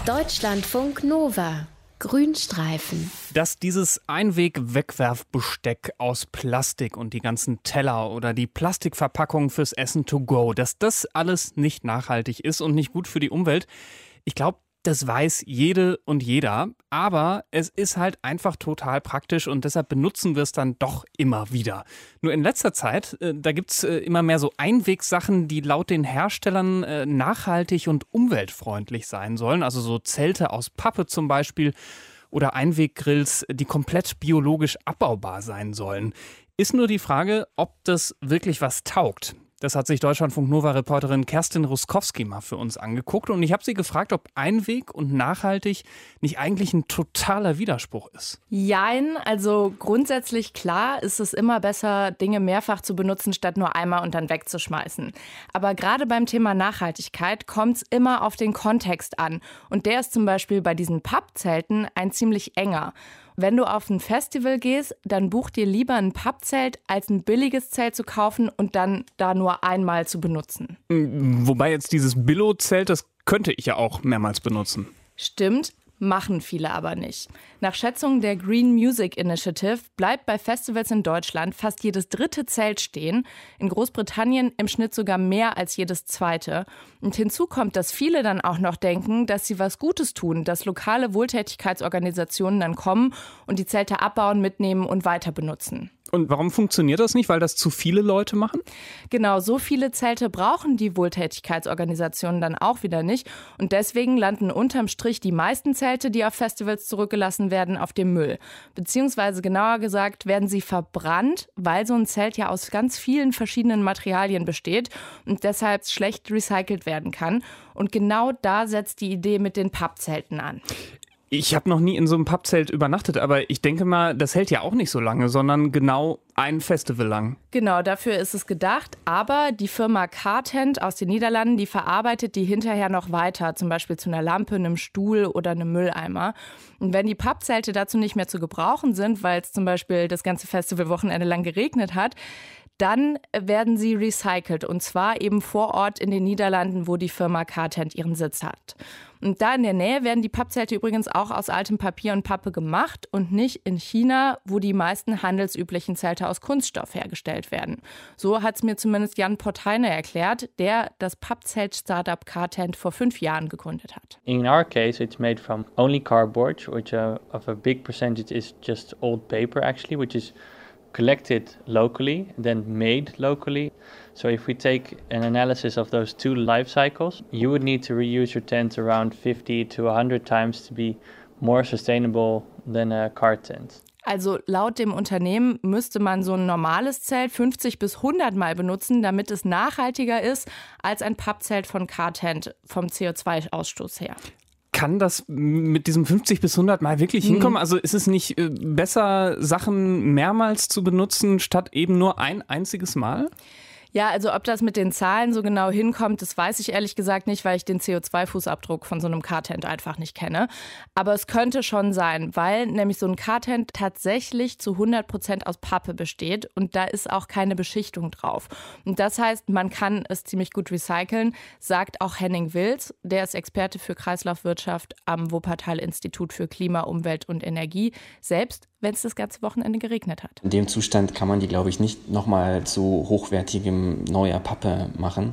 Deutschlandfunk Nova. Grünstreifen. Dass dieses Einweg-Wegwerfbesteck aus Plastik und die ganzen Teller oder die Plastikverpackungen fürs Essen to go, dass das alles nicht nachhaltig ist und nicht gut für die Umwelt, ich glaube, das weiß jede und jeder, aber es ist halt einfach total praktisch und deshalb benutzen wir es dann doch immer wieder. Nur in letzter Zeit, da gibt es immer mehr so Einwegsachen, die laut den Herstellern nachhaltig und umweltfreundlich sein sollen. Also so Zelte aus Pappe zum Beispiel oder Einweggrills, die komplett biologisch abbaubar sein sollen. Ist nur die Frage, ob das wirklich was taugt. Das hat sich Deutschlandfunk Nova-Reporterin Kerstin Ruskowski mal für uns angeguckt. Und ich habe sie gefragt, ob Einweg und nachhaltig nicht eigentlich ein totaler Widerspruch ist. Jein, also grundsätzlich klar ist es immer besser, Dinge mehrfach zu benutzen, statt nur einmal und dann wegzuschmeißen. Aber gerade beim Thema Nachhaltigkeit kommt es immer auf den Kontext an. Und der ist zum Beispiel bei diesen Pappzelten ein ziemlich enger. Wenn du auf ein Festival gehst, dann buch dir lieber ein Pappzelt, als ein billiges Zelt zu kaufen und dann da nur einmal zu benutzen. Wobei jetzt dieses Billo-Zelt, das könnte ich ja auch mehrmals benutzen. Stimmt, machen viele aber nicht. Nach Schätzungen der Green Music Initiative bleibt bei Festivals in Deutschland fast jedes dritte Zelt stehen. In Großbritannien im Schnitt sogar mehr als jedes zweite. Und hinzu kommt, dass viele dann auch noch denken, dass sie was Gutes tun, dass lokale Wohltätigkeitsorganisationen dann kommen und die Zelte abbauen, mitnehmen und weiter benutzen. Und warum funktioniert das nicht? Weil das zu viele Leute machen? Genau, so viele Zelte brauchen die Wohltätigkeitsorganisationen dann auch wieder nicht. Und deswegen landen unterm Strich die meisten Zelte, die auf Festivals zurückgelassen werden, auf dem Müll. Beziehungsweise genauer gesagt werden sie verbrannt, weil so ein Zelt ja aus ganz vielen verschiedenen Materialien besteht und deshalb schlecht recycelt werden kann. Und genau da setzt die Idee mit den Pappzelten an. Ich habe noch nie in so einem Pappzelt übernachtet, aber ich denke mal, das hält ja auch nicht so lange, sondern genau ein Festival lang. Genau, dafür ist es gedacht. Aber die Firma Cartent aus den Niederlanden, die verarbeitet die hinterher noch weiter, zum Beispiel zu einer Lampe, einem Stuhl oder einem Mülleimer. Und wenn die Pappzelte dazu nicht mehr zu gebrauchen sind, weil es zum Beispiel das ganze Festivalwochenende lang geregnet hat, dann werden sie recycelt und zwar eben vor Ort in den Niederlanden, wo die Firma Cartent ihren Sitz hat. Und da in der Nähe werden die Pappzelte übrigens auch aus altem Papier und Pappe gemacht und nicht in China, wo die meisten handelsüblichen Zelte aus Kunststoff hergestellt werden. So hat es mir zumindest Jan Portheine erklärt, der das Pappzelt-Startup Cartent vor 5 Jahren gegründet hat. In our case, it's made from only cardboard, which of a big percentage is just old paper actually, which is collected locally, then made locally. So if we take an analysis of those two life cycles, you would need to reuse your tent around 50 to 100 times to be more sustainable than a card tent. Also laut dem Unternehmen müsste man so ein normales Zelt 50 bis 100 Mal benutzen, damit es nachhaltiger ist als ein Pappzelt von Cartent vom CO2-Ausstoß her. Kann das mit diesem 50 bis 100 Mal wirklich hinkommen? Also ist es nicht besser, Sachen mehrmals zu benutzen, statt eben nur ein einziges Mal? Ja, also ob das mit den Zahlen so genau hinkommt, das weiß ich ehrlich gesagt nicht, weil ich den CO2-Fußabdruck von so einem Cartent einfach nicht kenne. Aber es könnte schon sein, weil nämlich so ein Cartent tatsächlich zu 100% aus Pappe besteht und da ist auch keine Beschichtung drauf. Und das heißt, man kann es ziemlich gut recyceln, sagt auch Henning Wills, der ist Experte für Kreislaufwirtschaft am Wuppertal-Institut für Klima, Umwelt und Energie, selbst wenn es das ganze Wochenende geregnet hat. In dem Zustand kann man die, glaube ich, nicht nochmal zu hochwertigem neuer Pappe machen.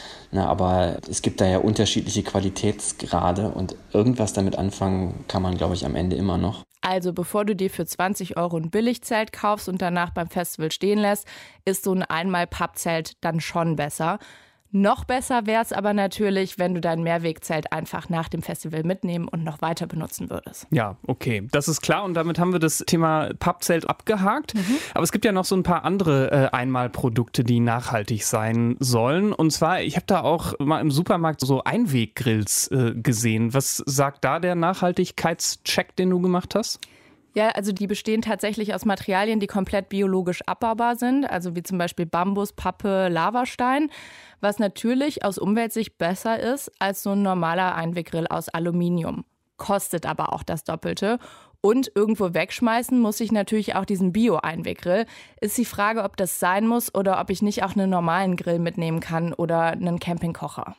Aber es gibt da ja unterschiedliche Qualitätsgrade und irgendwas damit anfangen kann man, glaube ich, am Ende immer noch. Also bevor du dir für 20 € ein Billigzelt kaufst und danach beim Festival stehen lässt, ist so ein Einmal-Pappzelt dann schon besser. Noch besser wäre es aber natürlich, wenn du dein Mehrwegzelt einfach nach dem Festival mitnehmen und noch weiter benutzen würdest. Ja, okay, das ist klar und damit haben wir das Thema Pappzelt abgehakt. Aber es gibt ja noch so ein paar andere Einmalprodukte, die nachhaltig sein sollen. Und zwar, ich habe da auch mal im Supermarkt so Einweggrills gesehen. Was sagt da der Nachhaltigkeitscheck, den du gemacht hast? Ja, also die bestehen tatsächlich aus Materialien, die komplett biologisch abbaubar sind, also wie zum Beispiel Bambus, Pappe, Lavastein, was natürlich aus Umweltsicht besser ist als so ein normaler Einweggrill aus Aluminium. Kostet aber auch das Doppelte. Und irgendwo wegschmeißen muss ich natürlich auch diesen Bio-Einweggrill. Ist die Frage, ob das sein muss oder ob ich nicht auch einen normalen Grill mitnehmen kann oder einen Campingkocher.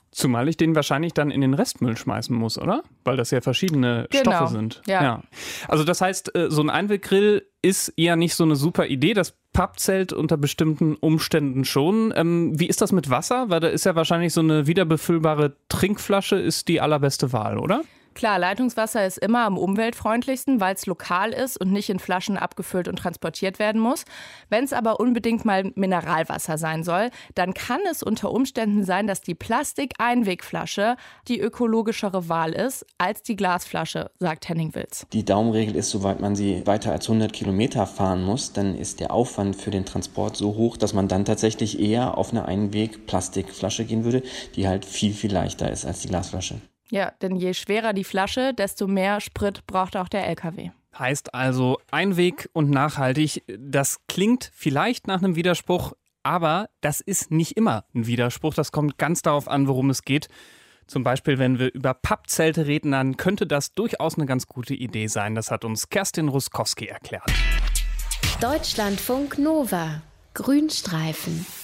Zumal ich den wahrscheinlich dann in den Restmüll schmeißen muss, oder? Weil das ja verschiedene Stoffe sind. Ja. Also das heißt, so ein Einweggrill ist eher nicht so eine super Idee. Das Pappzelt unter bestimmten Umständen schon. Wie ist das mit Wasser? Weil da ist ja wahrscheinlich so eine wiederbefüllbare Trinkflasche ist die allerbeste Wahl, oder? Klar, Leitungswasser ist immer am umweltfreundlichsten, weil es lokal ist und nicht in Flaschen abgefüllt und transportiert werden muss. Wenn es aber unbedingt mal Mineralwasser sein soll, dann kann es unter Umständen sein, dass die Plastik-Einwegflasche die ökologischere Wahl ist als die Glasflasche, sagt Henning Wilz. Die Daumenregel ist, sobald man sie weiter als 100 Kilometer fahren muss, dann ist der Aufwand für den Transport so hoch, dass man dann tatsächlich eher auf eine Einweg-Plastikflasche gehen würde, die halt viel, viel leichter ist als die Glasflasche. Ja, denn je schwerer die Flasche, desto mehr Sprit braucht auch der LKW. Heißt also Einweg und nachhaltig. Das klingt vielleicht nach einem Widerspruch, aber das ist nicht immer ein Widerspruch. Das kommt ganz darauf an, worum es geht. Zum Beispiel, wenn wir über Pappzelte reden, dann könnte das durchaus eine ganz gute Idee sein. Das hat uns Kerstin Ruskowski erklärt. Deutschlandfunk Nova. Grünstreifen.